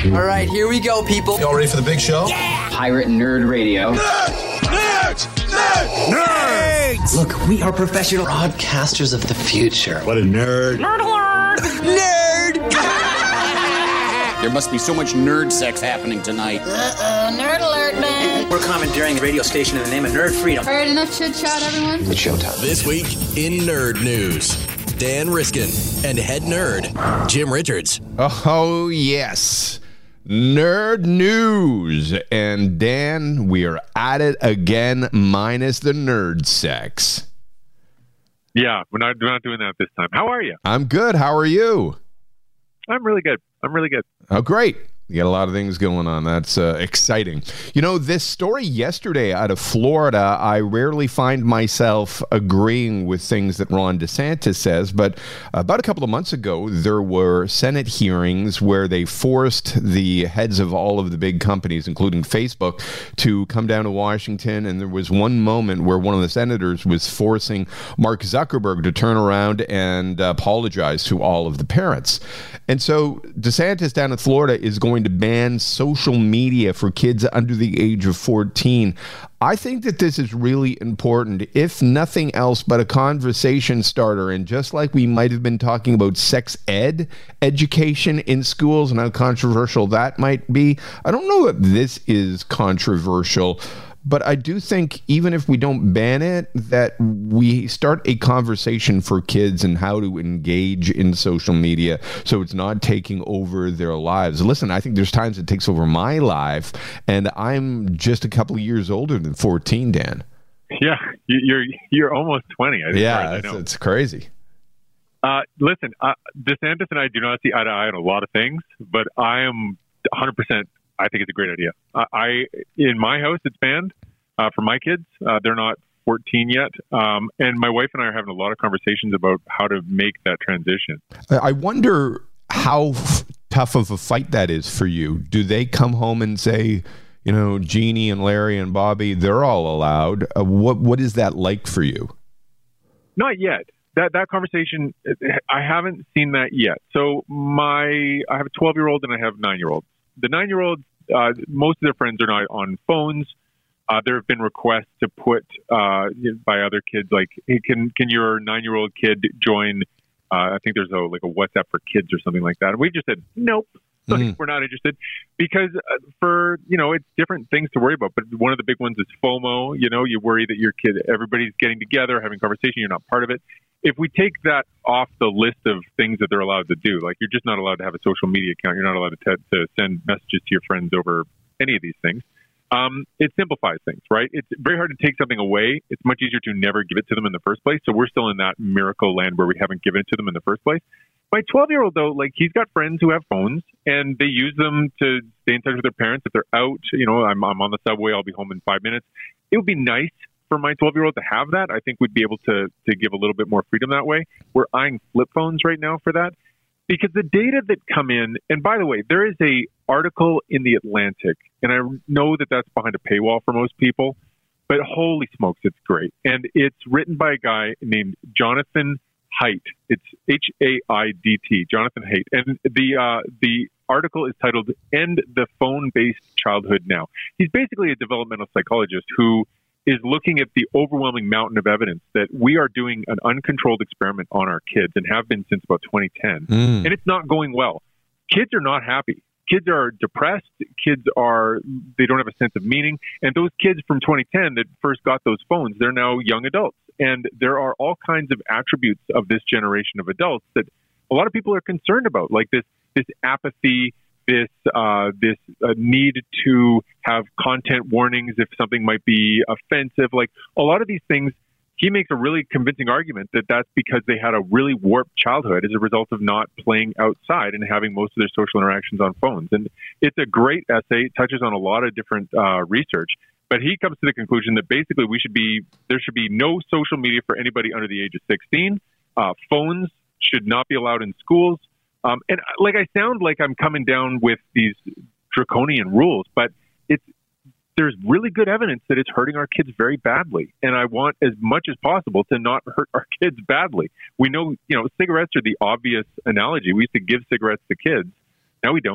All right, here we go, people. Y'all ready for the big show? Yeah! Pirate Nerd Radio. Nerds! Nerds! Look, we are professional broadcasters of the future. What a nerd. Nerd alert! Nerd! There must be so much nerd sex happening tonight. Nerd alert, man. We're commandeering a radio station in the name of nerd freedom. All right, enough chit-chat, everyone. It's showtime. This week in Nerd News, Dan Riskin and head nerd, Jim Richards. Oh, yes. Nerd News. And Dan, we are at it again, minus the nerd sex. Yeah, we're not doing that this time. How are you? I'm good. How are you? I'm really good. Oh, great. You got a lot of things going on. That's exciting. You know, this story yesterday out of Florida, I rarely find myself agreeing with things that Ron DeSantis says, but about a couple of months ago, there were Senate hearings where they forced the heads of all of the big companies, including Facebook, to come down to Washington, and there was one moment where one of the senators was forcing Mark Zuckerberg to turn around and apologize to all of the parents. And so DeSantis down in Florida is going to ban social media for kids under the age of 14. I think that this is really important, if nothing else but a conversation starter. And just like we might have been talking about sex ed education in schools and how controversial that might be, I don't know if this is controversial. But I do think even if we don't ban it, that we start a conversation for kids and how to engage in social media so it's not taking over their lives. Listen, I think there's times it takes over my life, and I'm just a couple of years older than 14, Dan. Yeah, you're almost 20. I think, yeah, right? it's crazy. Listen, DeSantis and I do not see eye to eye on a lot of things, but I am 100%. I think it's a great idea. In my house, it's banned for my kids. They're not 14 yet. And my wife and I are having a lot of conversations about how to make that transition. I wonder how tough of a fight that is for you. Do they come home and say, you know, Jeannie and Larry and Bobby, they're all allowed? What is that like for you? Not yet. That conversation, I haven't seen that yet. So I have a 12-year-old and I have a 9-year-old. The 9-year-olds, most of their friends are not on phones. There have been requests to put by other kids, like, hey, can your 9-year-old kid join? I think there's a WhatsApp for kids or something like that. And we've just said nope. We're not interested because it's different things to worry about. But one of the big ones is FOMO. You know, you worry that your kid, everybody's getting together, having conversation. You're not part of it. If we take that off the list of things that they're allowed to do, like you're just not allowed to have a social media account. You're not allowed to send messages to your friends over any of these things. It simplifies things, right? It's very hard to take something away. It's much easier to never give it to them in the first place. So we're still in that miracle land where we haven't given it to them in the first place. My 12-year-old, though, he's got friends who have phones, and they use them to stay in touch with their parents. If they're out, I'm on the subway, I'll be home in 5 minutes. It would be nice for my 12-year-old to have that. I think we'd be able to give a little bit more freedom that way. We're eyeing flip phones right now for that because the data that come in, and by the way, there is a article in The Atlantic, and I know that that's behind a paywall for most people, but holy smokes, it's great. And it's written by a guy named Jonathan Haidt. It's Haidt, Jonathan Haidt. And the article is titled End the Phone-Based Childhood Now. He's basically a developmental psychologist who is looking at the overwhelming mountain of evidence that we are doing an uncontrolled experiment on our kids and have been since about 2010. And it's not going well. Kids are not happy. Kids are depressed. They don't have a sense of meaning. And those kids from 2010 that first got those phones, they're now young adults. And there are all kinds of attributes of this generation of adults that a lot of people are concerned about, like this apathy, this need to have content warnings if something might be offensive. Like a lot of these things, he makes a really convincing argument that that's because they had a really warped childhood as a result of not playing outside and having most of their social interactions on phones. And it's a great essay. It touches on a lot of different research. But he comes to the conclusion that basically there should be no social media for anybody under the age of 16. Phones should not be allowed in schools. And I sound like I'm coming down with these draconian rules, but there's really good evidence that it's hurting our kids very badly. And I want as much as possible to not hurt our kids badly. We know, cigarettes are the obvious analogy. We used to give cigarettes to kids. Now we don't.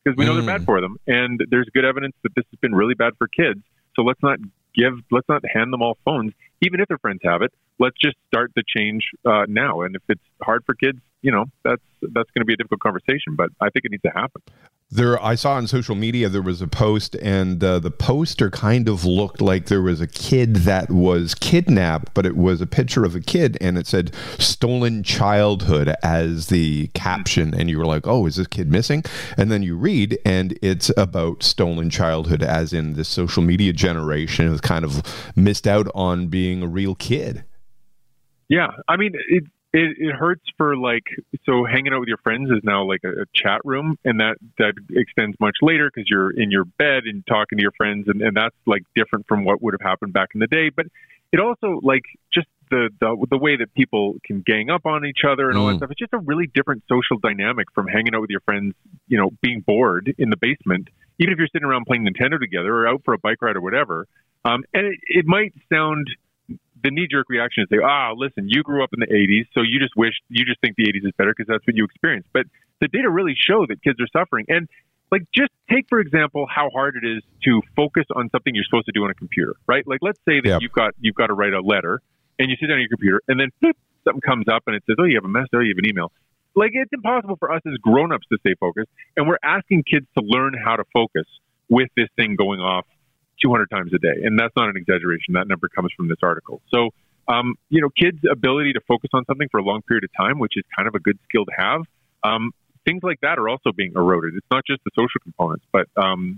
because we know they're bad for them. And there's good evidence that this has been really bad for kids. So let's not hand them all phones, even if their friends have it. Let's just start the change now. And if it's hard for kids, that's going to be a difficult conversation, but I think it needs to happen. I saw on social media there was a post, and the poster kind of looked like there was a kid that was kidnapped, but it was a picture of a kid, and it said "stolen childhood" as the caption, and you were like, "Oh, is this kid missing?" And then you read, and it's about stolen childhood, as in this social media generation has kind of missed out on being a real kid. Yeah, I mean, it hurts for so hanging out with your friends is now like a chat room, and that extends much later because you're in your bed and talking to your friends, and that's like different from what would have happened back in the day. But it also just the way that people can gang up on each other and all that stuff. It's just a really different social dynamic from hanging out with your friends, being bored in the basement, even if you're sitting around playing Nintendo together or out for a bike ride or whatever. And it might sound, the knee-jerk reaction is say, listen, you grew up in the 80s, so you just think the 80s is better because that's what you experienced. But the data really show that kids are suffering. And just take, for example, how hard it is to focus on something you're supposed to do on a computer, right? Like, let's say that you've got to write a letter, and you sit down on your computer, and then something comes up, and it says, oh, you have a message, oh, you have an email. It's impossible for us as grown-ups to stay focused, and we're asking kids to learn how to focus with this thing going off 200 times a day. And that's not an exaggeration. That number comes from this article. So, kids' ability to focus on something for a long period of time, which is kind of a good skill to have, things like that are also being eroded. It's not just the social components, but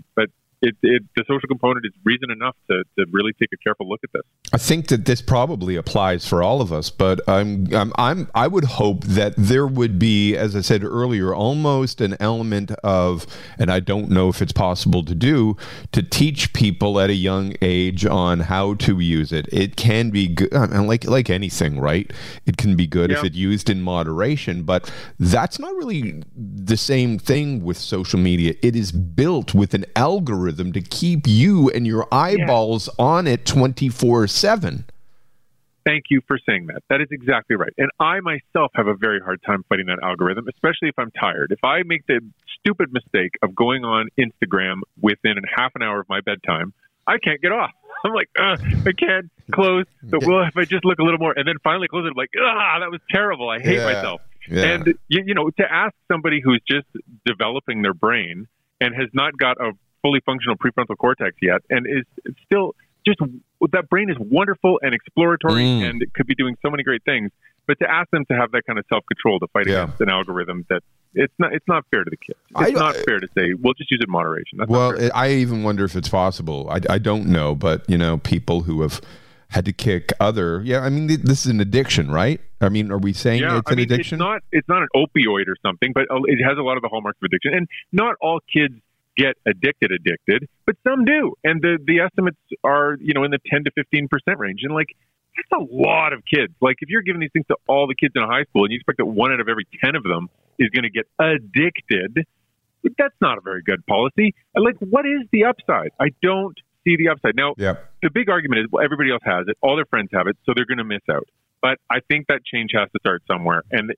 the social component is reason enough to really take a careful look at this. I think that this probably applies for all of us, but I would hope that there would be, as I said earlier, almost an element of, and I don't know if it's possible to do, to teach people at a young age on how to use it. It can be good, like anything, right? It can be good if it's used in moderation, but that's not really the same thing with social media. It is built with an algorithm to keep you and your eyeballs on it 24/7. Thank you for saying that. That is exactly right. And I myself have a very hard time fighting that algorithm, especially if I'm tired. If I make the stupid mistake of going on Instagram within half an hour of my bedtime, I can't get off. I'm like, I can't close. But if I just look a little more, and then finally close it, I'm like, that was terrible. I hate myself. Yeah. And, to ask somebody who's just developing their brain and has not got a fully functional prefrontal cortex yet, and is still just, that brain is wonderful and exploratory and it could be doing so many great things. But to ask them to have that kind of self-control to fight against an algorithm, that it's not fair to the kids. It's not fair to say, well, just use it in moderation. That's I even wonder if it's possible. I don't know, but people who have had to kick other, this is an addiction, right? I mean, are we saying it's an addiction? It's not an opioid or something, but it has a lot of the hallmarks of addiction. And not all kids get addicted, but some do. And the estimates are, in the 10 to 15% range. And that's a lot of kids. If you're giving these things to all the kids in a high school and you expect that 1 out of every 10 of them is going to get addicted, that's not a very good policy. What is the upside? I don't see the upside. Now, the big argument is, well, everybody else has it. All their friends have it, so they're going to miss out. But I think that change has to start somewhere. And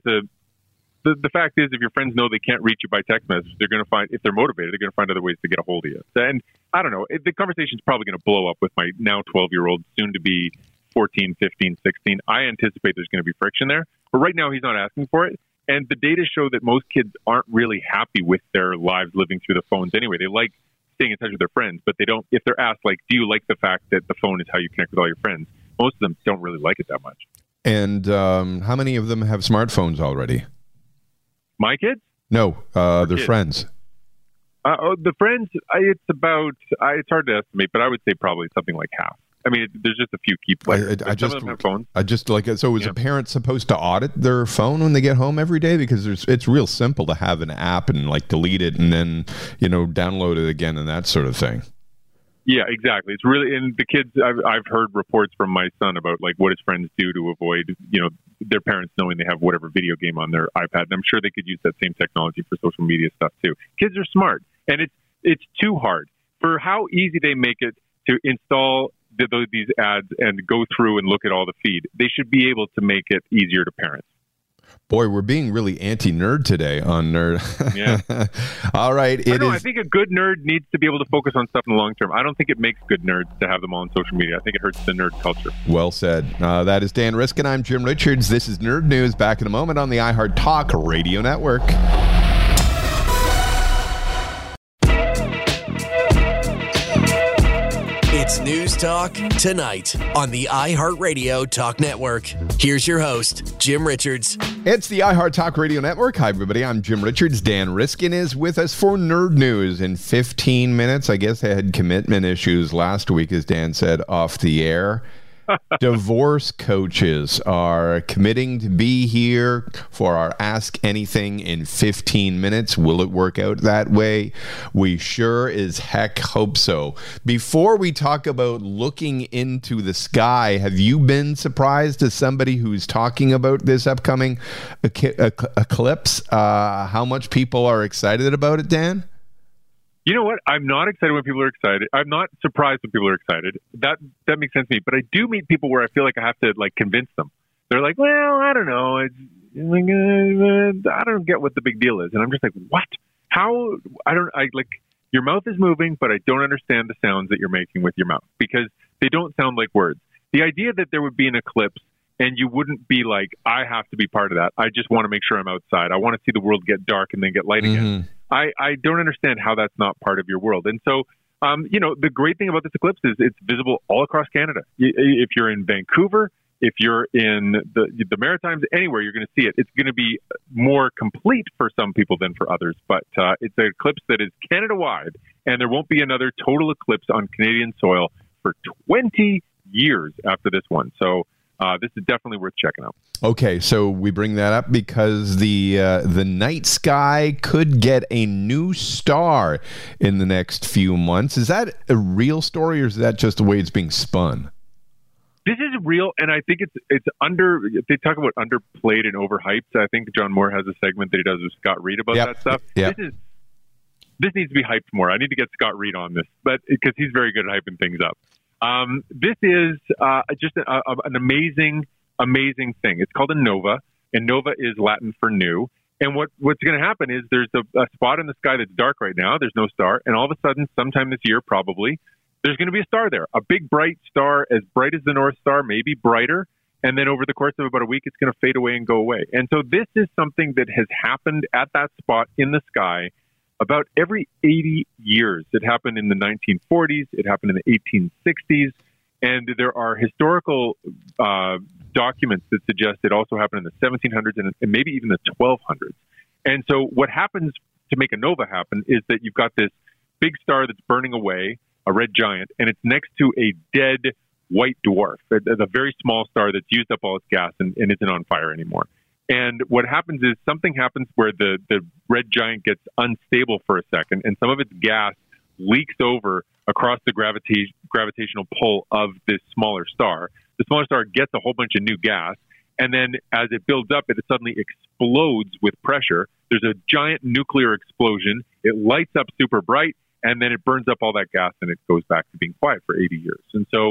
the fact is, if your friends know they can't reach you by text message, they're going to find, if they're motivated, they're going to find other ways to get a hold of you. And I don't know, the conversation's probably going to blow up with my now 12-year-old, soon to be 14, 15, 16. I anticipate there's going to be friction there. But right now, he's not asking for it. And the data show that most kids aren't really happy with their lives living through the phones anyway. They like staying in touch with their friends, but they don't, if they're asked, do you like the fact that the phone is how you connect with all your friends? Most of them don't really like it that much. And how many of them have smartphones already? My kids? No, their friends. The friends, it's hard to estimate, but I would say probably something like half. I mean, there's just a few key players. Some of them have phones. So is a parent supposed to audit their phone when they get home every day? Because it's real simple to have an app and delete it and then, download it again and that sort of thing. Yeah, exactly. It's really, and the kids, I've heard reports from my son about what his friends do to avoid, their parents knowing they have whatever video game on their iPad. And I'm sure they could use that same technology for social media stuff too. Kids are smart, and it's too hard for how easy they make it to install these ads and go through and look at all the feed. They should be able to make it easier to parents. Boy, we're being really anti-nerd today on Nerd. Yeah. All right. I think a good nerd needs to be able to focus on stuff in the long term. I don't think it makes good nerds to have them all on social media. I think it hurts the nerd culture. Well said. That is Dan Riskin. I'm Jim Richards. This is Nerd News. Back in a moment on the iHeart Talk Radio Network. It's News Talk tonight on the iHeartRadio Talk Network. Here's your host, Jim Richards. It's the iHeart Talk Radio Network. Hi, everybody. I'm Jim Richards. Dan Riskin is with us for Nerd News in 15 minutes. I guess they had commitment issues last week, as Dan said, off the air. Divorce coaches are committing to be here for our Ask Anything in 15 minutes. Will it work out that way? We sure as heck hope so. Before we talk about looking into the sky, have you been surprised as somebody who's talking about this upcoming eclipse? How much people are excited about it, Dan? You know what? I'm not excited when people are excited. I'm not surprised when people are excited. That makes sense to me. But I do meet people where I feel like I have to convince them. They're like, well, I don't know. I don't get what the big deal is. And I'm just like, what? How? Your mouth is moving, but I don't understand the sounds that you're making with your mouth because they don't sound like words. The idea that there would be an eclipse and you wouldn't be like, I have to be part of that. I just want to make sure I'm outside. I want to see the world get dark and then get light again. I don't understand how that's not part of your world. And so, the great thing about this eclipse is it's visible all across Canada. If you're in Vancouver, if you're in the Maritimes, anywhere, you're going to see it. It's going to be more complete for some people than for others. But it's an eclipse that is Canada-wide, and there won't be another total eclipse on Canadian soil for 20 years after this one. So this is definitely worth checking out. Okay, so we bring that up because the night sky could get a new star in the next few months. Is that a real story, or is that just the way it's being spun? This is real, and I think it's they talk about underplayed and overhyped. I think John Moore has a segment that he does with Scott Reed about that stuff. Yep. This needs to be hyped more. I need to get Scott Reed on this, but because he's very good at hyping things up. This is just an amazing thing. It's called a nova, and nova is Latin for new. And what's going to happen is there's a spot in the sky that's dark right now. There's no star. And all of a sudden, sometime this year, probably, there's going to be a star there. A big, bright star, as bright as the North Star, maybe brighter. And then over the course of about a week, it's going to fade away and go away. And so this is something that has happened at that spot in the sky about every 80 years. It happened in the 1940s. It happened in the 1860s. And there are historical documents that suggest it also happened in the 1700s and maybe even the 1200s. And so what happens to make a nova happen is that you've got this big star that's burning away, a red giant, and it's next to a dead white dwarf, a very small star that's used up all its gas and isn't on fire anymore. And what happens is something happens where the red giant gets unstable for a second, and some of its gas leaks over across the gravitational pull of this smaller star. The smaller star gets a whole bunch of new gas, and then as it builds up, it suddenly explodes with pressure. There's a giant nuclear explosion. It lights up super bright, and then it burns up all that gas, and it goes back to being quiet for 80 years. And so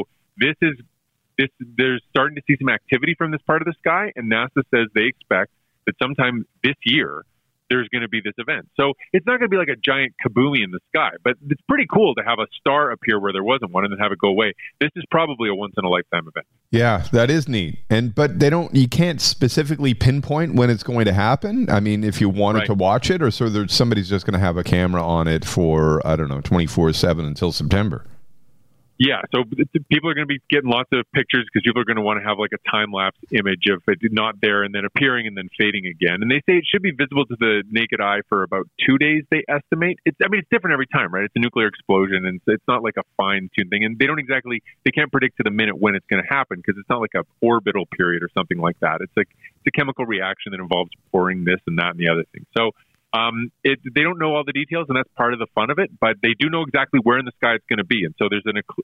there's starting to see some activity from this part of the sky, and NASA says they expect that sometime this year there's going to be this event. So it's not going to be like a giant kaboomy in the sky, but it's pretty cool to have a star appear where there wasn't one and then have it go away. This is probably a once-in-a-lifetime event. Yeah, that is neat. But you can't specifically pinpoint when it's going to happen. I mean, if you wanted to watch it, or so somebody's just going to have a camera on it for, 24/7 until September. Yeah, so people are going to be getting lots of pictures because people are going to want to have like a time-lapse image of it not there and then appearing and then fading again. And they say it should be visible to the naked eye for about 2 days, they estimate. It's different every time, right? It's a nuclear explosion, and it's not like a fine-tuned thing. And they can't predict to the minute when it's going to happen because it's not like an orbital period or something like that. It's a chemical reaction that involves pouring this and that and the other thing. So they don't know all the details, and that's part of the fun of it, but they do know exactly where in the sky it's going to be. And so there's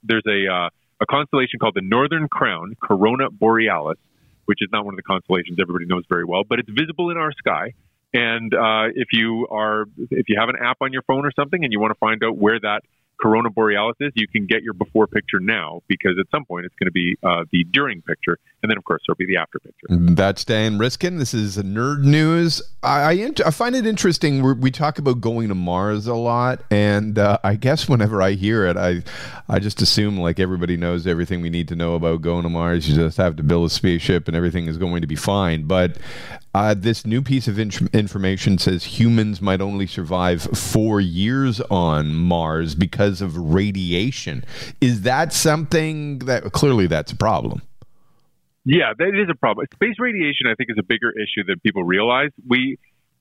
a constellation called the Northern Crown, Corona Borealis, which is not one of the constellations everybody knows very well, but it's visible in our sky. And if you have an app on your phone or something and you want to find out where that Corona Borealis is, you can get your before picture now, because at some point it's going to be the during picture, and then of course there'll be the after picture. That's Dan Riskin. This is Nerd News. I find it interesting. We talk about going to Mars a lot, and I guess whenever I hear it, I just assume like everybody knows everything we need to know about going to Mars. You just have to build a spaceship and everything is going to be fine. But this new piece of information says humans might only survive 4 years on Mars because of radiation. Is that something that clearly that's a problem? Yeah, that is a problem. Space radiation, I think, is a bigger issue than people realize. We've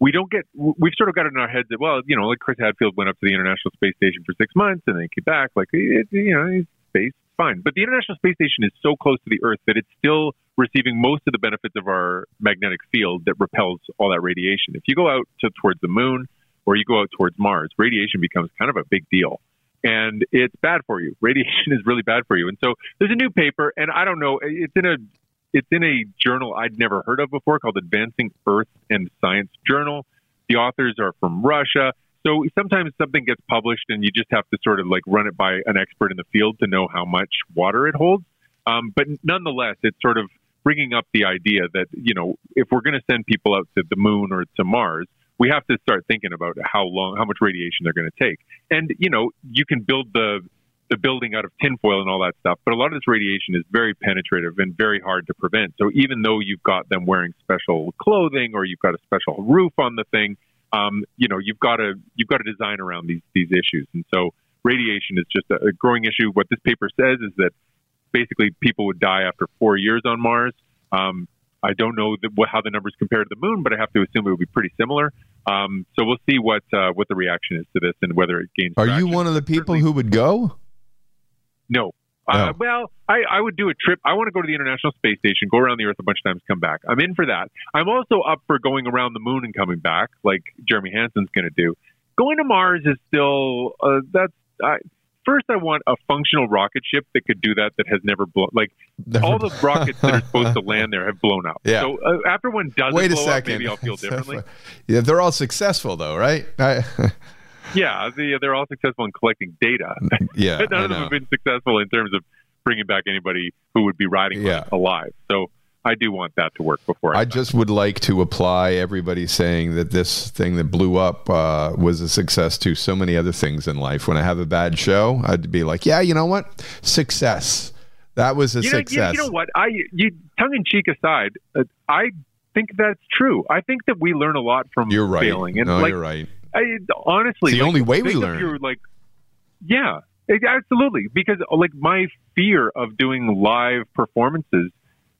sort of got it in our heads that, well, like Chris Hadfield went up to the International Space Station for 6 months and then came back. Like, space, fine. But the International Space Station is so close to the Earth that it's still receiving most of the benefits of our magnetic field that repels all that radiation. If you go out towards the moon or you go out towards Mars, radiation becomes kind of a big deal. And it's bad for you. Radiation is really bad for you. And so there's a new paper, and I don't know, it's in a journal I'd never heard of before called Advancing Earth and Science Journal. The authors are from Russia. So sometimes something gets published and you just have to sort of like run it by an expert in the field to know how much water it holds. But nonetheless, it's sort of bringing up the idea that, if we're going to send people out to the moon or to Mars, we have to start thinking about how much radiation they're going to take. And, you can build the building out of tinfoil and all that stuff, but a lot of this radiation is very penetrative and very hard to prevent. So even though you've got them wearing special clothing or you've got a special roof on the thing, you've got to design around these issues. And so radiation is just a growing issue. What this paper says is that basically people would die after 4 years on Mars. I don't know how the numbers compare to the moon, but I have to assume it would be pretty similar. So we'll see what the reaction is to this and whether it gains traction. Are you one of the people who would go? No. Well, I would do a trip. I want to go to the International Space Station, go around the Earth a bunch of times, come back. I'm in for that. I'm also up for going around the moon and coming back, like Jeremy Hansen's going to do. Going to Mars is still first, I want a functional rocket ship that could do that has never blown. Like, all the rockets that are supposed to land there have blown up. Yeah. So after one doesn't blow up, maybe I'll feel differently. Yeah, they're all successful, though, right? Yeah, they're all successful in collecting data. Yeah, but none of them have been successful in terms of bringing back anybody who would be riding on it alive. So I do want that to work before I just would like to apply everybody saying that this thing that blew up was a success to so many other things in life. When I have a bad show, I'd be like, yeah, you know what? Success. That was a success. You know what? Tongue-in-cheek aside, I think that's true. I think that we learn a lot from failing. And you're right. Honestly, it's the only way we learn. Yeah, absolutely. Because my fear of doing live performances,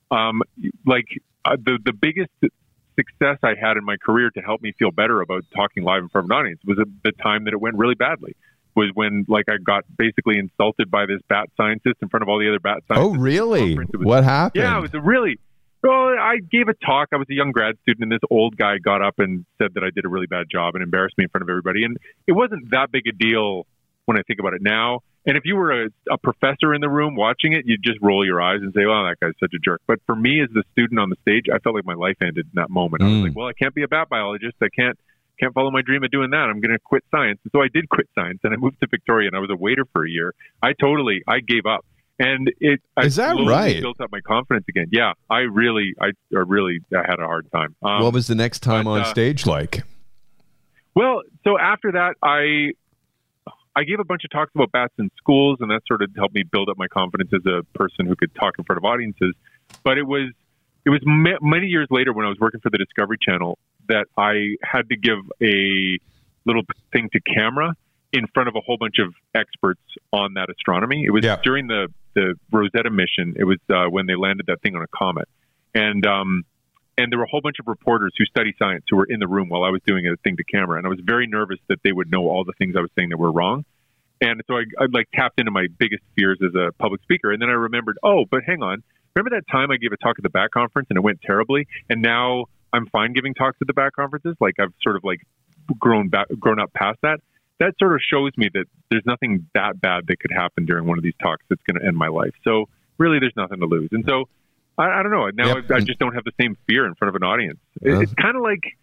the biggest success I had in my career to help me feel better about talking live in front of an audience was the time that it went really badly. Was when I got basically insulted by this bat scientist in front of all the other bat scientists. Oh, really? What happened? Yeah, it was Well, I gave a talk. I was a young grad student, and this old guy got up and said that I did a really bad job and embarrassed me in front of everybody. And it wasn't that big a deal when I think about it now. And if you were a professor in the room watching it, you'd just roll your eyes and say, well, that guy's such a jerk. But for me as the student on the stage, I felt like my life ended in that moment. I was like, well, I can't be a bat biologist. I can't follow my dream of doing that. I'm going to quit science. And so I did quit science, and I moved to Victoria, and I was a waiter for a year. I gave up. And is that right? Built up my confidence again. Yeah, I had a hard time. What was the next time on stage like? Well, so after that, I gave a bunch of talks about bats in schools, and that sort of helped me build up my confidence as a person who could talk in front of audiences. But it was many years later when I was working for the Discovery Channel that I had to give a little thing to camera in front of a whole bunch of experts on that astronomy. It was during the Rosetta mission. It was when they landed that thing on a comet. And there were a whole bunch of reporters who study science who were in the room while I was doing a thing to camera. And I was very nervous that they would know all the things I was saying that were wrong. And so I tapped into my biggest fears as a public speaker. And then I remembered, but hang on. Remember that time I gave a talk at the BAT conference and it went terribly? And now I'm fine giving talks at the BAT conferences. I've sort of grown up past that. That sort of shows me that there's nothing that bad that could happen during one of these talks that's going to end my life. So really, there's nothing to lose. And so I don't know. Now I just don't have the same fear in front of an audience. It's kind of like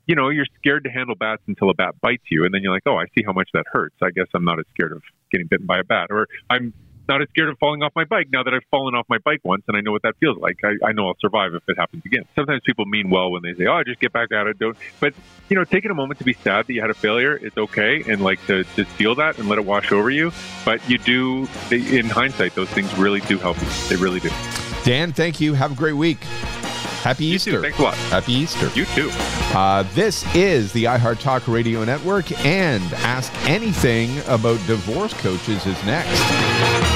you're scared to handle bats until a bat bites you. And then you're like, oh, I see how much that hurts. I guess I'm not as scared of getting bitten by a bat. Or I'm not as scared of falling off my bike now that I've fallen off my bike once and I know what that feels like. I know I'll survive if it happens again. Sometimes people mean well when they say, oh, just get back at it. But, taking a moment to be sad that you had a failure, it's okay. And to just feel that and let it wash over you. But in hindsight, those things really do help you. They really do. Dan, thank you. Have a great week. Happy Easter. You too. Thanks a lot. Happy Easter. You too. This is the iHeart Talk Radio Network, and Ask Anything About Divorce Coaches is next.